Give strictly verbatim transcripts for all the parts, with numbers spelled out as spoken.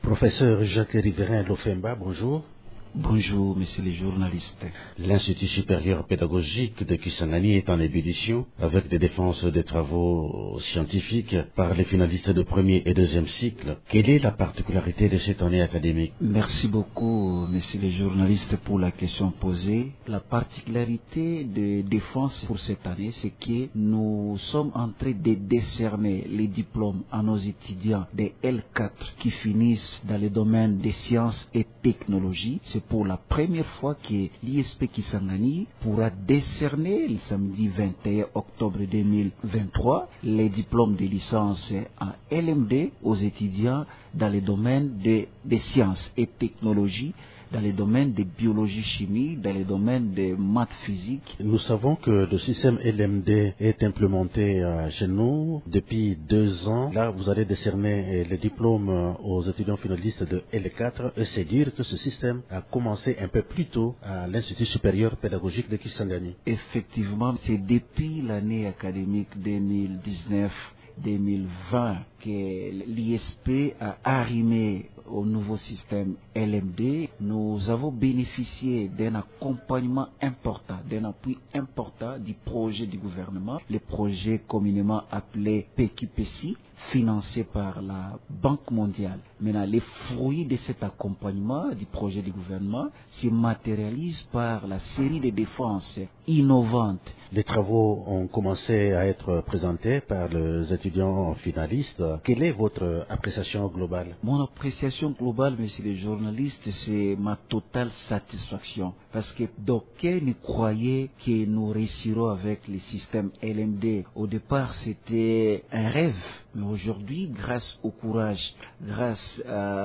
Professeur Jacques Riverain Lofemba, bonjour. Bonjour, messieurs les journalistes. L'Institut supérieur pédagogique de Kisangani est en ébullition avec des défenses des travaux scientifiques par les finalistes de premier et deuxième cycle. Quelle est la particularité de cette année académique? Merci beaucoup, messieurs les journalistes, pour la question posée. La particularité de défense pour cette année, c'est que nous sommes en train de décerner les diplômes à nos étudiants des L quatre qui finissent dans le domaine des sciences et technologies. C'est pour la première fois que l'I S P Kisangani pourra décerner le samedi vingt et un octobre deux mille vingt-trois les diplômes de licence en L M D aux étudiants dans le domaine des, des sciences et technologies, dans les domaines de biologie chimie, dans les domaines de maths physique. Nous savons que le système L M D est implémenté euh, chez nous depuis deux ans. Là, vous allez décerner les diplômes aux étudiants finalistes de L quatre et c'est dire que ce système a commencé un peu plus tôt à l'Institut supérieur pédagogique de Kisangani. Effectivement, c'est depuis l'année académique deux mille dix-neuf deux mille vingt que l'I S P a arrimé au nouveau système L M D. Nous avons bénéficié d'un accompagnement important, d'un appui important du projet du gouvernement, le projet communément appelé P Q P C, financé par la Banque mondiale. Maintenant, les fruits de cet accompagnement du projet du gouvernement se matérialisent par la série de défenses innovantes. Les travaux ont commencé à être présentés par les étudiants finalistes. Quelle est votre appréciation globale? Mon appréciation globale, messieurs les journalistes, c'est ma totale satisfaction. Parce que d'aucuns nous croyaient que nous réussirons avec le système L M D. Au départ, c'était un rêve. Mais aujourd'hui, grâce au courage, grâce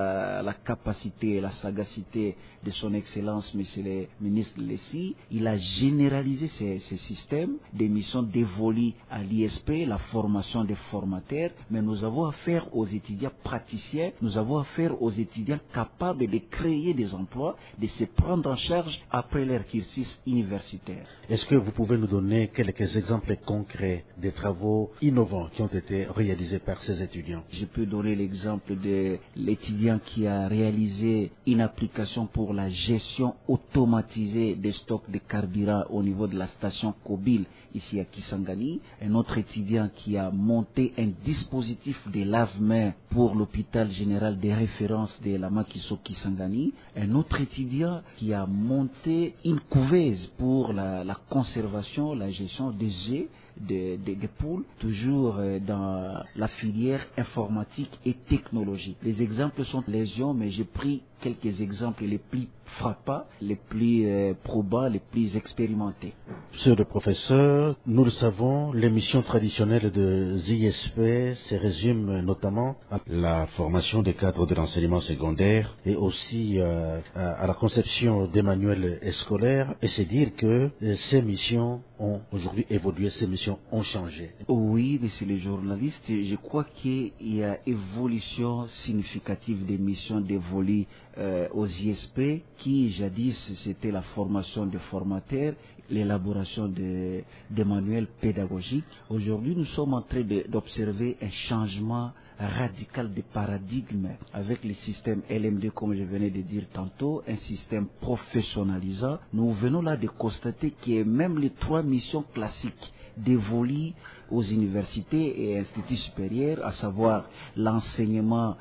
à la capacité et la sagacité de son Excellence, Monsieur le ministre Lessi, il a généralisé ces, ces systèmes des missions dévolues à l'I S P, la formation des formateurs. Mais nous avons affaire aux étudiants praticiens, nous avons affaire aux étudiants capables de créer des emplois, de se prendre en charge après leur cursus universitaire. Est-ce que vous pouvez nous donner quelques exemples concrets des travaux innovants qui ont été réalisés par ces étudiants? Je peux donner l'exemple de l'étudiant qui a réalisé une application pour la gestion automatisée des stocks de carburant au niveau de la station Kobil ici à Kisangani. Un autre étudiant qui a monté un dispositif de lave-mains pour l'hôpital général de référence de la Makiso Kisangani. Un autre étudiant qui a monté une couveuse pour la, la conservation, la gestion des œufs Des, des, des poules, toujours dans la filière informatique et technologie. Les exemples sont légion, mais j'ai pris quelques exemples les plus frappants, les plus euh, probants, les plus expérimentés. Monsieur le professeur, nous le savons, les missions traditionnelles de I S P se résument notamment à la formation des cadres de l'enseignement secondaire et aussi euh, à, à la conception des manuels scolaires. Et c'est dire que euh, ces missions ont aujourd'hui évolué, ces missions ont changé. Oui, messieurs les journalistes, je crois qu'il y a évolution significative des missions dévolues euh, aux I S P qui jadis c'était la formation de formateurs, l'élaboration de, de manuels pédagogiques. Aujourd'hui, nous sommes en train de, d'observer un changement radical de paradigme avec le système L M D, comme je venais de dire tantôt, un système professionnalisant. Nous venons là de constater que même les trois missions classiques dévolues aux universités et instituts supérieurs, à savoir l'enseignement,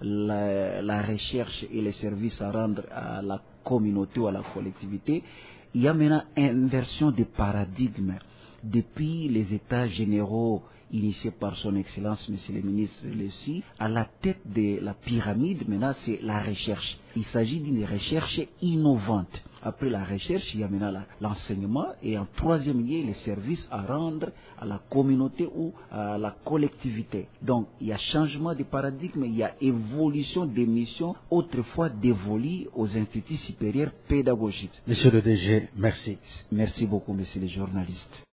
la, la recherche et les services à rendre à la communauté ou à la collectivité, il y a maintenant une inversion de paradigme. Depuis les états généraux initiés par son Excellence, Monsieur le ministre Lessi, à la tête de la pyramide, maintenant c'est la recherche. Il s'agit d'une recherche innovante. Après la recherche, il y a maintenant la, l'enseignement et en troisième lieu, les services à rendre à la communauté ou à la collectivité. Donc, il y a changement de paradigme, il y a évolution des missions autrefois dévolues aux instituts supérieurs pédagogiques. Monsieur le D G, merci. Merci beaucoup, messieurs les journalistes.